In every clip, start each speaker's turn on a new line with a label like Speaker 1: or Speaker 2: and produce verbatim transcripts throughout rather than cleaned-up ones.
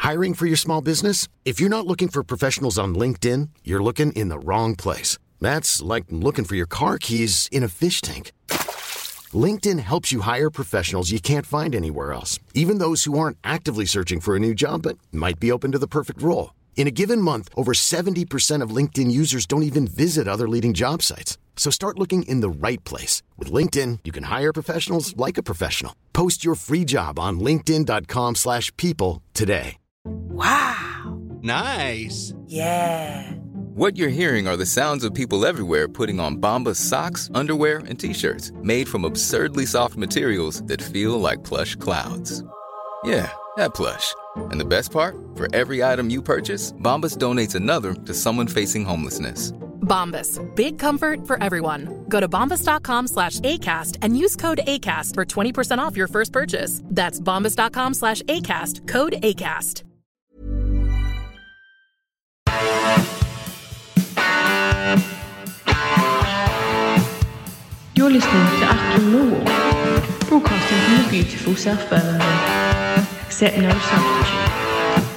Speaker 1: Hiring for your small business? If you're not looking for professionals on LinkedIn, you're looking in the wrong place. That's like looking for your car keys in a fish tank. LinkedIn helps you hire professionals you can't find anywhere else, even those who aren't actively searching for a new job but might be open to the perfect role. In a given month, over seventy percent of LinkedIn users don't even visit other leading job sites. So start looking in the right place. With LinkedIn, you can hire professionals like a professional. Post your free job on linkedin.com slash people today.
Speaker 2: Wow.
Speaker 3: Nice.
Speaker 2: Yeah.
Speaker 4: What you're hearing are the sounds of people everywhere putting on Bombas socks, underwear, and T-shirts made from absurdly soft materials that feel like plush clouds. Yeah, that plush. And the best part? For every item you purchase, Bombas donates another to someone facing homelessness.
Speaker 5: Bombas. Big comfort for everyone. Go to bombas.com slash ACAST and use code ACAST for twenty percent off your first purchase. That's bombas.com slash ACAST. Code ACAST.
Speaker 6: You're listening to Achtung Millwall, broadcasting from the beautiful South Birmingham. Accept no substitute.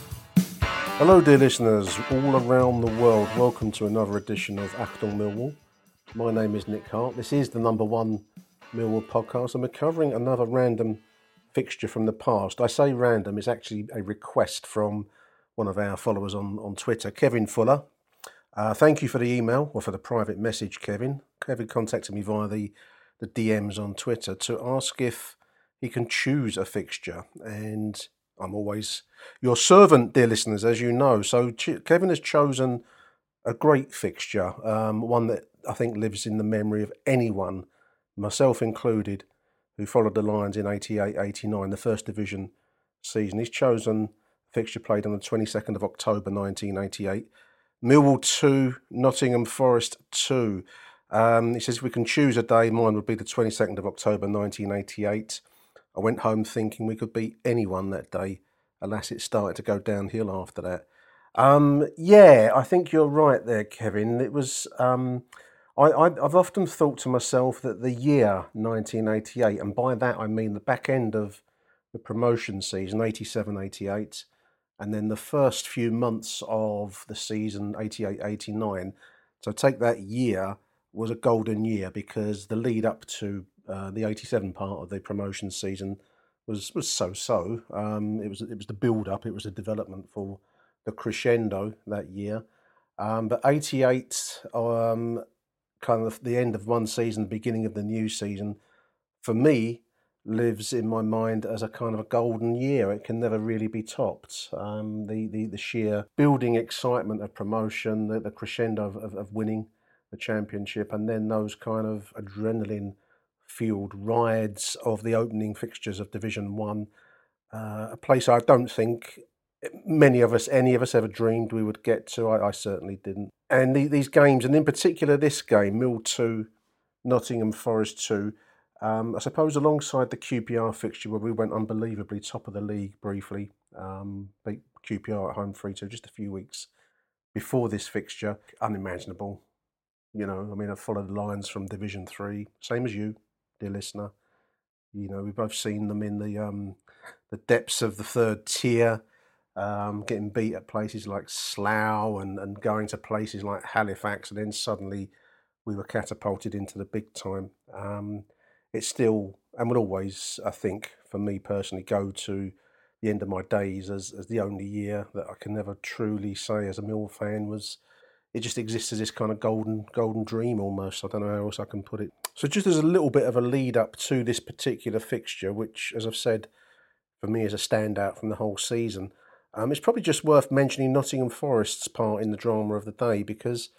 Speaker 7: Hello dear listeners all around the world, welcome to another edition of Achtung Millwall. My name is Nick Hart, this is the number one Millwall podcast and we're covering another random fixture from the past. I say random, it's actually a request from one of our followers on, on Twitter, Kevin Fuller. Uh, thank you for the email, or for the private message, Kevin. Kevin contacted me via the, the D Ms on Twitter to ask if he can choose a fixture. And I'm always your servant, dear listeners, as you know. So Ch- Kevin has chosen a great fixture, um, one that I think lives in the memory of anyone, myself included, who followed the Lions in eighty-eight eighty-nine, the First Division season. He's chosen a fixture played on the twenty-second of October nineteen eighty-eight. Millwall two, Nottingham Forest two. Um, he says if we can choose a day, mine would be the twenty-second of October nineteen eighty-eight. I went home thinking we could beat anyone that day. Alas, it started to go downhill after that. Um, yeah, I think you're right there, Kevin. It was. Um, I, I, I've often thought to myself that the year nineteen eighty-eight, and by that I mean the back end of the promotion season, eighty-seven eighty-eight, and then the first few months of the season, eighty-eight eighty-nine. So take that year was a golden year because the lead up to uh, the eighty-seven part of the promotion season was was so-so. Um, it was it was the build-up, it was the development for the crescendo that year. Um, but eighty-eight, um, kind of the end of one season, the beginning of the new season, for me, lives in my mind as a kind of a golden year. It can never really be topped. Um, the, the the sheer building excitement of promotion, the, the crescendo of, of, of winning the championship, and then those kind of adrenaline-fueled rides of the opening fixtures of Division One, uh, a place I don't think many of us, any of us, ever dreamed we would get to. I, I certainly didn't. And the, these games, and in particular this game, Mill two, Nottingham Forest two. Um, I suppose alongside the Q P R fixture where we went unbelievably top of the league briefly, um, beat Q P R at home three two just a few weeks before this fixture, unimaginable. You know, I mean, I've followed the Lions from Division three, same as you, dear listener. You know, we've both seen them in the um, the depths of the third tier, um, getting beat at places like Slough and, and going to places like Halifax, and then suddenly we were catapulted into the big time. Um, It's still, and will always, I think, for me personally, go to the end of my days as, as the only year that I can never truly say as a Mill fan was, it just exists as this kind of golden golden dream almost. I don't know how else I can put it. So just as a little bit of a lead up to this particular fixture, which, as I've said, for me is a standout from the whole season, um, it's probably just worth mentioning Nottingham Forest's part in the drama of the day because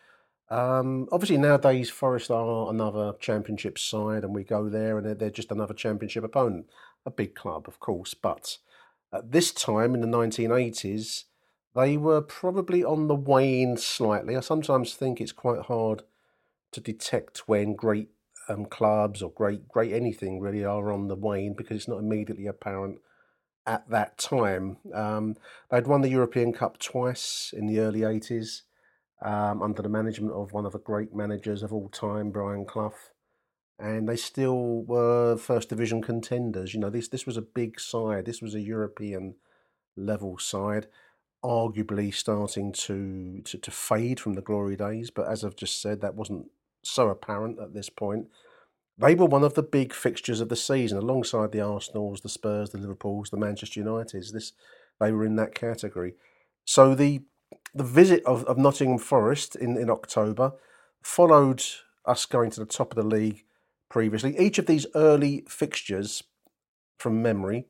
Speaker 7: Um, obviously nowadays Forest are another championship side and we go there and they're, they're just another championship opponent. A big club, of course, but at this time in the nineteen eighties, they were probably on the wane slightly. I sometimes think it's quite hard to detect when great um, clubs or great great anything really are on the wane because it's not immediately apparent at that time. Um, they'd won the European Cup twice in the early eighties. Um, under the management of one of the great managers of all time, Brian Clough, and they still were first division contenders. You know, this this was a big side. This was a European level side, arguably starting to, to, to fade from the glory days. But as I've just said, that wasn't so apparent at this point. They were one of the big fixtures of the season, alongside the Arsenals, the Spurs, the Liverpools, the Manchester Uniteds. This, they were in that category. So the the visit of, of Nottingham Forest in, in October followed us going to the top of the league previously. Each of these early fixtures, from memory,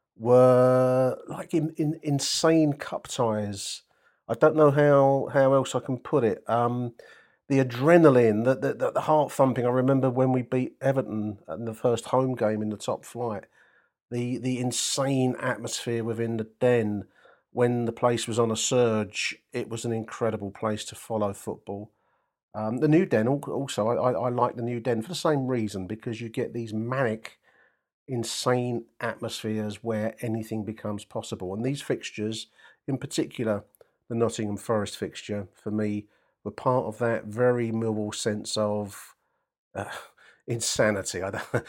Speaker 7: were like in, in insane cup ties. I don't know how, how else I can put it. Um, the adrenaline, the, the, the heart thumping. I remember when we beat Everton in the first home game in the top flight. The, the insane atmosphere within the Den. When the place was on a surge, it was an incredible place to follow football. Um, the New Den also, I, I, I like the New Den for the same reason, because you get these manic, insane atmospheres where anything becomes possible. And these fixtures, in particular, the Nottingham Forest fixture, for me, were part of that very Millwall sense of uh, insanity. I don't,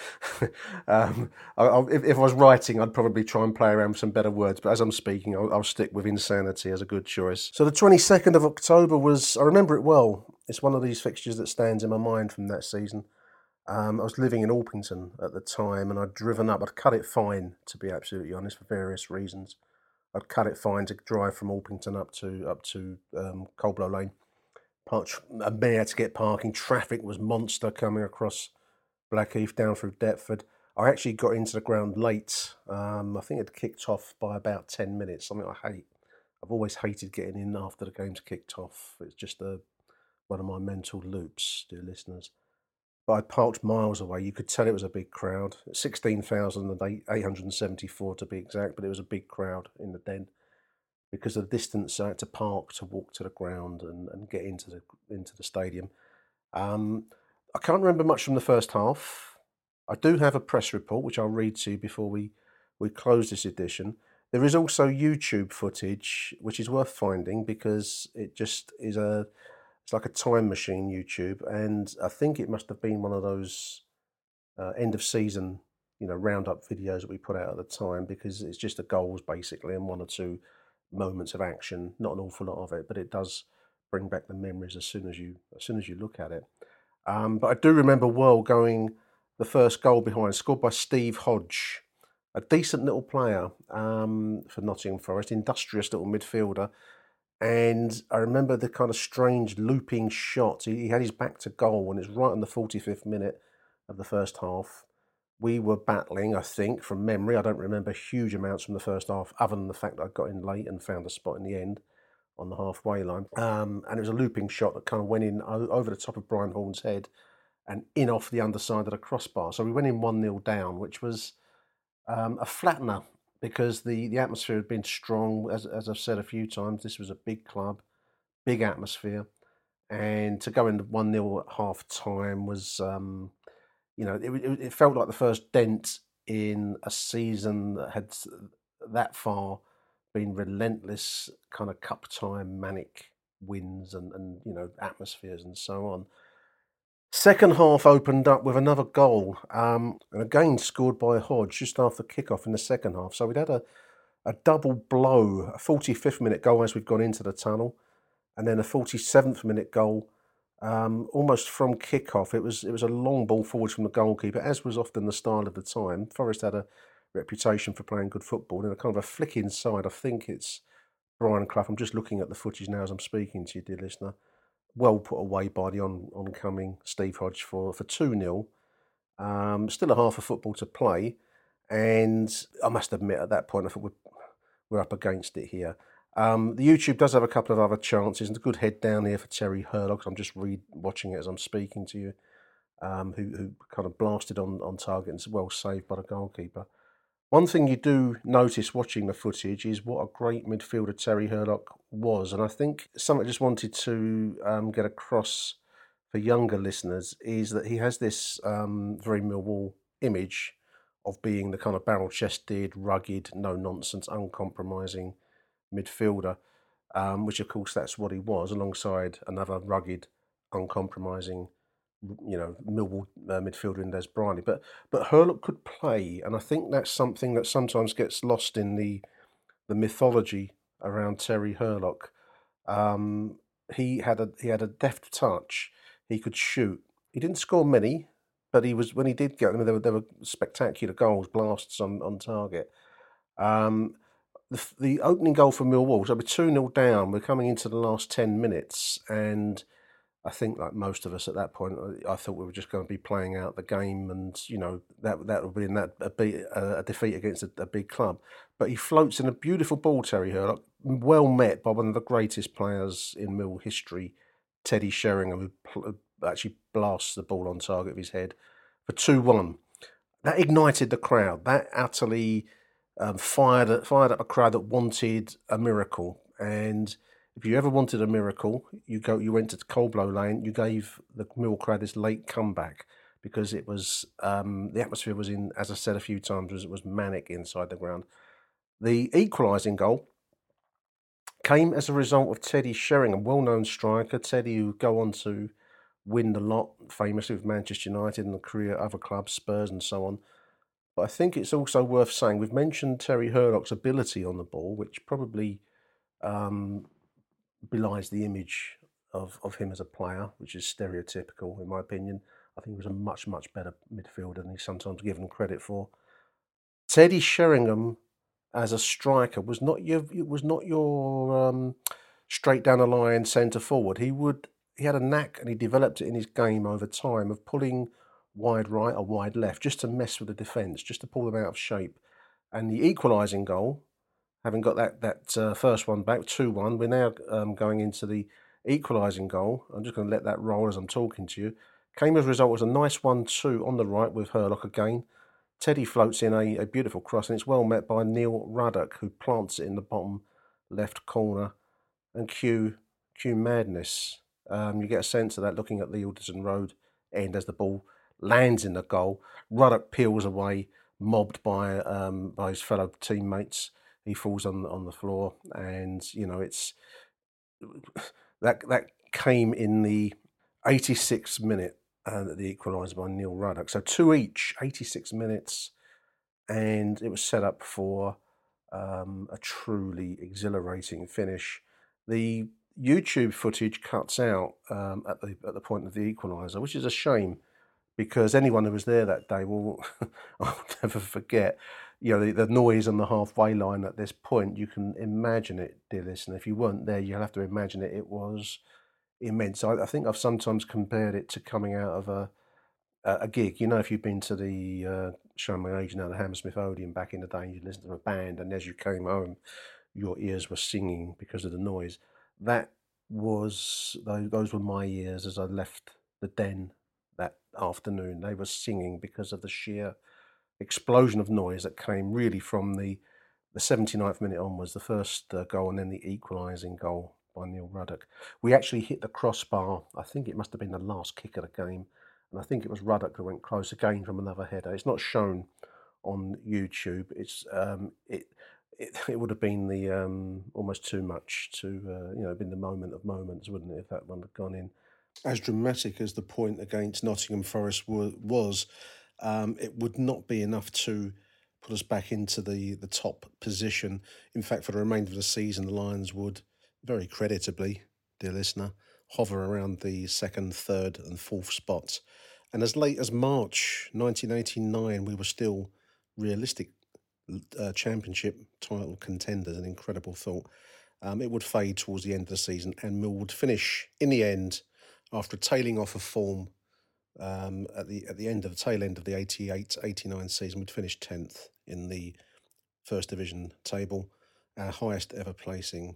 Speaker 7: um, I, I, if, if I was writing, I'd probably try and play around with some better words, but as I'm speaking, I'll, I'll stick with insanity as a good choice. So the twenty-second of October was, I remember it well. It's one of these fixtures that stands in my mind from that season. Um, I was living in Orpington at the time, and I'd driven up. I'd cut it fine, to be absolutely honest, for various reasons. I'd cut it fine to drive from Orpington up to up to um, Coldblow Lane. Parked a mare to get parking. Traffic was monster coming across Blackheath down through Deptford. I actually got into the ground late. Um, I think it kicked off by about ten minutes, something I hate. I've always hated getting in after the game's kicked off. It's just a, one of my mental loops, dear listeners. But I parked miles away. You could tell it was a big crowd. sixteen thousand eight hundred seventy-four to be exact, but it was a big crowd in the Den. Because of the distance I had to park to walk to the ground and, and get into the into the stadium. Um, I can't remember much from the first half. I do have a press report, which I'll read to you before we, we close this edition. There is also YouTube footage, which is worth finding, because it just is a, it's like a time machine, YouTube. And I think it must have been one of those uh, end of season, you know, roundup videos that we put out at the time, because it's just the goals basically and one or two moments of action. Not an awful lot of it, but it does bring back the memories as soon as you as soon as you look at it. Um, but I do remember well going the first goal behind, scored by Steve Hodge, a decent little player um, for Nottingham Forest, industrious little midfielder. And I remember the kind of strange looping shot. He, he had his back to goal, and it's right in the forty-fifth minute of the first half. We were battling, I think, from memory. I don't remember huge amounts from the first half, other than the fact that I got in late and found a spot in the end on the halfway line. Um, and it was a looping shot that kind of went in o- over the top of Brian Horn's head and in off the underside of the crossbar. So we went in one nil down, which was um, a flattener, because the, the atmosphere had been strong. As, as I've said a few times, this was a big club, big atmosphere. And to go in one nil at half time was... Um, You know, it, it it felt like the first dent in a season that had that far been relentless kind of cup time, manic wins and, and you know, atmospheres and so on. Second half opened up with another goal, um, and again scored by Hodge just after kickoff in the second half. So we'd had a, a double blow, a forty-fifth minute goal as we'd gone into the tunnel, and then a forty-seventh minute goal Um, almost from kick-off. It was it was a long ball forward from the goalkeeper, as was often the style of the time. Forest had a reputation for playing good football, and a kind of a flick inside. I think it's Brian Clough. I'm just looking at the footage now as I'm speaking to you, dear listener. Well put away by the on, oncoming Steve Hodge for, for two nil. Um, still a half of football to play, and I must admit at that point I thought we're, we're up against it here. Um, the YouTube does have a couple of other chances, and a good head down here for Terry Hurlock. I'm just re watching it as I'm speaking to you, um, who, who kind of blasted on, on target and well saved by the goalkeeper. One thing you do notice watching the footage is what a great midfielder Terry Hurlock was, and I think something I just wanted to um, get across for younger listeners is that he has this um, very Millwall image of being the kind of barrel-chested, rugged, no-nonsense, uncompromising midfielder, um, which of course that's what he was, alongside another rugged, uncompromising, you know, Millwall uh, midfielder in Des Briley. But but Hurlock could play, and I think that's something that sometimes gets lost in the the mythology around Terry Hurlock. Um, he had a he had a deft touch. He could shoot. He didn't score many, but he was when he did get them, there were, there were spectacular goals, blasts on, on target. Um, the, the opening goal for Millwall, so we're two nil down. We're coming into the last ten minutes, and I think, like most of us at that point, I thought we were just going to be playing out the game, and you know that that would be in that a, beat, a defeat against a, a big club. But he floats in a beautiful ball, Terry Hurlock, well met by one of the greatest players in Mill history, Teddy Sheringham, who actually blasts the ball on target of his head for two one. That ignited the crowd. That utterly um, fired fired up a crowd that wanted a miracle. And if you ever wanted a miracle, you go. You went to Coldblow Lane. You gave the Mill crowd this late comeback because it was um, the atmosphere was in, as I said a few times, was it was manic inside the ground. The equalising goal came as a result of Teddy Sheringham, well-known striker. Teddy, who go on to win the lot, famously with Manchester United and a career at other clubs, Spurs and so on. But I think it's also worth saying, we've mentioned Terry Hurlock's ability on the ball, which probably um, belies the image of, of him as a player, which is stereotypical in my opinion. I think he was a much, much better midfielder than he's sometimes given credit for. Teddy Sheringham as a striker was not your was not your um, straight down the line centre forward. He would he had a knack, and he developed it in his game over time, of pulling wide right or wide left just to mess with the defence, just to pull them out of shape. And the equalising goal, having got that that uh, first one back, two one, we're now um, going into the equalising goal. I'm just going to let that roll as I'm talking to you. Came as a result was a nice one two on the right with Hurlock again. Teddy floats in a, a beautiful cross, and it's well met by Neil Ruddock, who plants it in the bottom left corner. And cue, cue madness. Um, you get a sense of that looking at the Alderton Road end as the ball lands in the goal. Ruddock peels away, mobbed by um, by his fellow teammates. He falls on on the floor, and you know it's that that came in the eighty-sixth minute. Uh, the equaliser by Neil Ruddock. So two each, eighty-six minutes, and it was set up for um, a truly exhilarating finish. The YouTube footage cuts out um, at the at the point of the equaliser, which is a shame, because anyone who was there that day will I'll never forget. You know, the, the noise on the halfway line at this point. You can imagine it, dear listener. If you weren't there, you'll have to imagine it. It was immense. I, I think I've sometimes compared it to coming out of a a gig. You know, if you've been to the uh, showing my age now, the Hammersmith Odeon back in the day, you listened to a band, and as you came home, your ears were singing because of the noise. That was those, those were my ears as I left the den that afternoon. They were singing because of the sheer explosion of noise that came really from the the seventy-ninth minute onwards, the first uh, goal, and then the equalising goal by Neil Ruddock. We actually hit the crossbar. I think it must have been the last kick of the game, and I think it was Ruddock who went close again from another header. It's not shown on YouTube. It's um, it, it it would have been the um, almost too much to uh, you know been the moment of moments, wouldn't it, if that one had gone in? As dramatic as the point against Nottingham Forest was, um, it would not be enough to put us back into the the top position. In fact, for the remainder of the season, the Lions would, very creditably, dear listener, hover around the second, third and fourth spots. And as late as March nineteen eighty-nine, we were still realistic uh, championship title contenders, an incredible thought. Um, it would fade towards the end of the season, and Mill would finish, in the end, after tailing off of form um, at the at the end of the tail end of the eighty-eight eighty-nine season, would finish tenth in the First Division table, our highest ever placing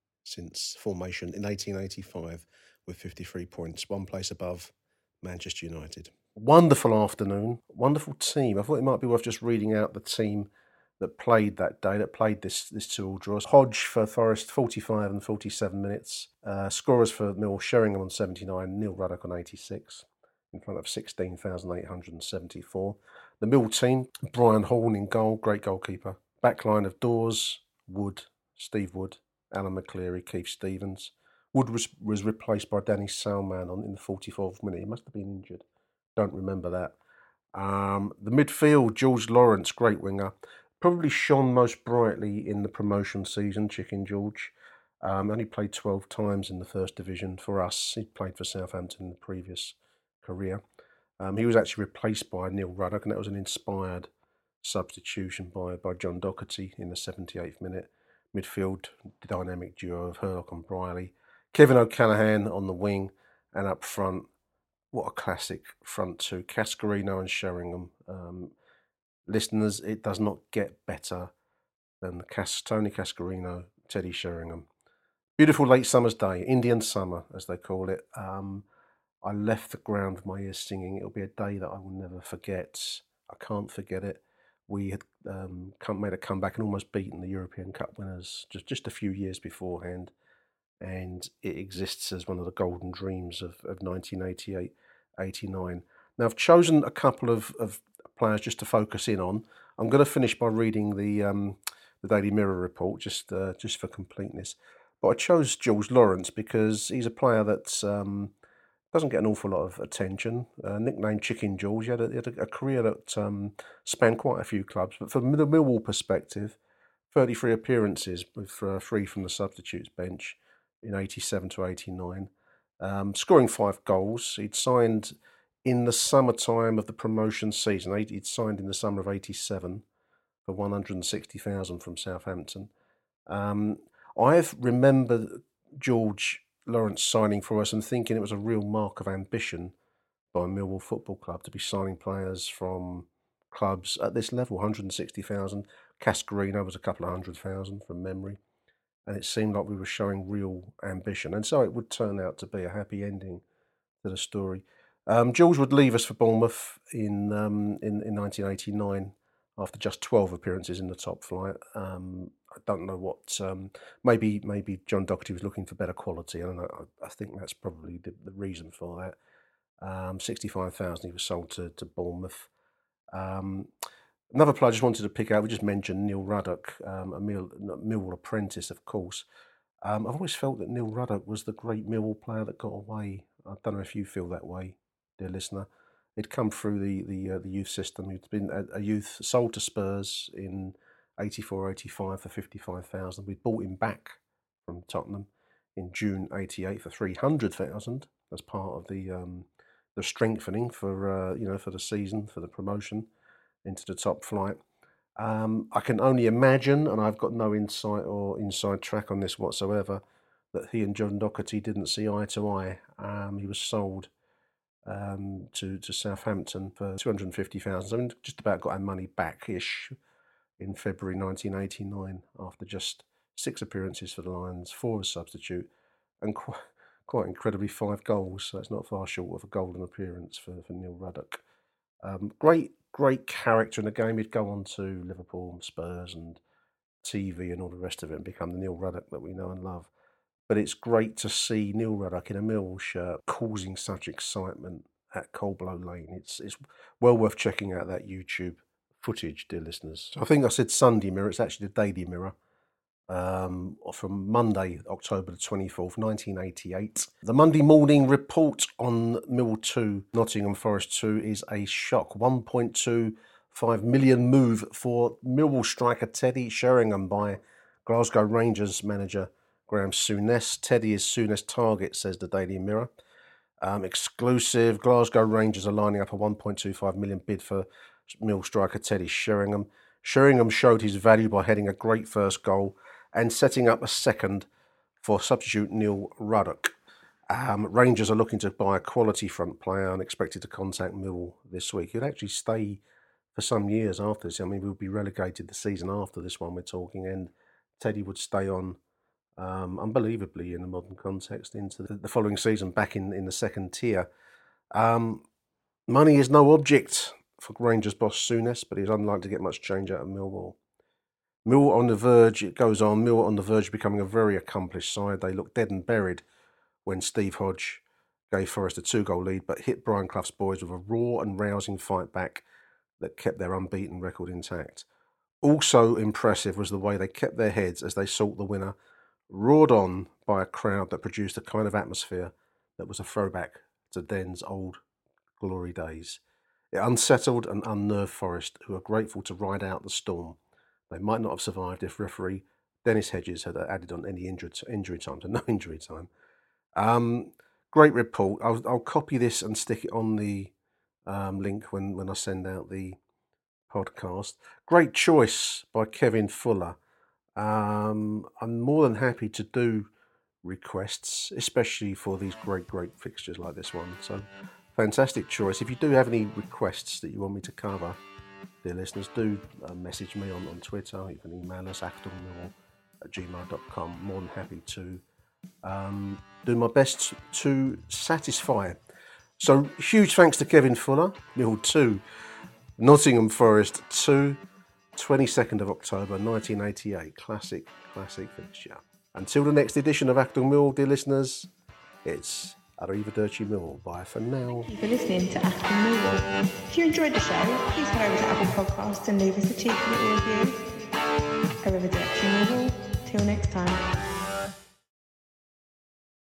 Speaker 7: since formation in eighteen eighty-five, with fifty-three points, one place above Manchester United. Wonderful afternoon, wonderful team. I thought it might be worth just reading out the team that played that day, that played this this two-all draw. Hodge for Forest, forty-five and forty-seven minutes. Uh, scorers for Mill, Sheringham on seventy-nine, Neil Ruddock on eighty-six, in front of sixteen thousand eight hundred seventy-four. The Mill team, Brian Horn in goal, great goalkeeper. Backline of Dawes, Wood, Steve Wood, Alan McCleary, Keith Stevens. Wood was, was replaced by Danny Salman on in the forty-fourth minute. He must have been injured. Don't remember that. Um, the midfield, George Lawrence, great winger. probably shone most brightly in the promotion season, Chicken George. Um, only played twelve times in the first division for us. He played for Southampton in the previous career. Um, he was actually replaced by Neil Ruddock, and that was an inspired substitution by, by John Docherty in the seventy-eighth minute. Midfield dynamic duo of Hurlock and Briley. Kevin O'Callaghan on the wing, and up front, what a classic front two. Cascarino and Sheringham. Um, listeners, it does not get better than Cas- Tony Cascarino, Teddy Sheringham. Beautiful late summer's day, Indian summer as they call it. Um, I left the ground with my ears singing. It'll be a day that I will never forget. I can't forget it. We had um, come, made a comeback and almost beaten the European Cup winners just, just a few years beforehand. And it exists as one of the golden dreams of, of nineteen eighty-eight eighty-nine. Now, I've chosen a couple of, of players just to focus in on. I'm going to finish by reading the um, the Daily Mirror report, just uh, just for completeness. But I chose Jules Lawrence because he's a player that um, doesn't get an awful lot of attention. Uh, nicknamed Chicken George, he had a, he had a, a career that um, spanned quite a few clubs. But from the Millwall perspective, thirty-three appearances with uh, three from the substitutes bench in eighty-seven to eighty-nine, um, scoring five goals. He'd signed in the summertime of the promotion season. He'd signed in the summer of eighty-seven for one hundred sixty thousand from Southampton. Um, I've remembered George Lawrence signing for us and thinking it was a real mark of ambition by Millwall Football Club to be signing players from clubs at this level, one hundred sixty thousand. Cascarino was a couple of hundred thousand from memory. And it seemed like we were showing real ambition. And so it would turn out to be a happy ending to the story. Um, George would leave us for Bournemouth in, um, in in nineteen eighty-nine after just twelve appearances in the top flight. Um, I don't know what, um, maybe maybe John Docherty was looking for better quality. I don't know. I, I think that's probably the, the reason for that. Um, sixty-five thousand he was sold to, to Bournemouth. Um, another player I just wanted to pick out, we just mentioned Neil Ruddock, um, a Mill, Millwall apprentice, of course. Um, I've always felt that Neil Ruddock was the great Millwall player that got away. I don't know if you feel that way, dear listener. He'd come through the the, uh, the youth system. He'd been a, a youth sold to Spurs in eighty-four eighty-five for fifty-five thousand. We bought him back from Tottenham in June eighty-eight for three hundred thousand as part of the um, the strengthening for uh, you know for the season, for the promotion into the top flight. Um, I can only imagine, and I've got no insight or inside track on this whatsoever, that he and John Docherty didn't see eye to eye. Um, he was sold um, to to Southampton for two hundred fifty thousand. I mean, just about got our money back-ish in February nineteen eighty-nine after just six appearances for the Lions, four as substitute, and quite, quite incredibly five goals. So it's not far short of a golden appearance for, for Neil Ruddock. Um, great, great character in the game. He'd go on to Liverpool and Spurs and T V and all the rest of it and become the Neil Ruddock that we know and love. But it's great to see Neil Ruddock in a Millwall shirt causing such excitement at Coldblow Lane. It's it's well worth checking out that YouTube footage, dear listeners. I think I said Sunday Mirror. It's actually the Daily Mirror. Um, from Monday, October the twenty-fourth, nineteen eighty-eight. The Monday morning report on Millwall two, Nottingham Forest two is a shock. one point two five million move for Millwall striker Teddy Sheringham by Glasgow Rangers manager Graham Souness. Teddy is Souness' target, says the Daily Mirror. Um, exclusive, Glasgow Rangers are lining up a one point two five million bid for Mill striker Teddy Sheringham. Sheringham showed his value by heading a great first goal and setting up a second for substitute Neil Ruddock. Um, Rangers are looking to buy a quality front player and expected to contact Millwall this week. He'll actually stay for some years after this. I mean, we'll be relegated the season after this one we're talking, and Teddy would stay on um, unbelievably in a modern context into the, the following season back in, in the second tier. Um, money is no object for Rangers boss Souness, but he's unlikely to get much change out of Millwall. Millwall on the verge, it goes on, Millwall on the verge of becoming a very accomplished side. They looked dead and buried when Steve Hodge gave Forest a two-goal lead, but hit Brian Clough's boys with a raw and rousing fight back that kept their unbeaten record intact. Also impressive was the way they kept their heads as they sought the winner, roared on by a crowd that produced a kind of atmosphere that was a throwback to Den's old glory days. It unsettled and unnerved Forest, who are grateful to ride out the storm They might not have survived if referee Dennis Hedges had added on any injury, injury time, so no injury time. Um, great report. I'll, I'll copy this and stick it on the um, link when, when I send out the podcast. Great choice by Kevin Fuller. Um, I'm more than happy to do requests, especially for these great, great fixtures like this one. So, fantastic choice. If you do have any requests that you want me to cover, dear listeners, do uh, message me on, on Twitter. You can email us actonmill at gmail dot com. More than happy to um, do my best to satisfy. So, huge thanks to Kevin Fuller. Mill two, Nottingham Forest two, twenty-second of October nineteen eighty-eight. Classic, classic fixture. Until the next edition of Acton Mill, dear listeners, it's Arrivederci Millwall. Bye for now.
Speaker 6: Thank you for listening to Acton Millwall. If you enjoyed the show, please head over to Apple Podcasts and leave us a cheeky little review. Arrivederci Millwall. Till next time.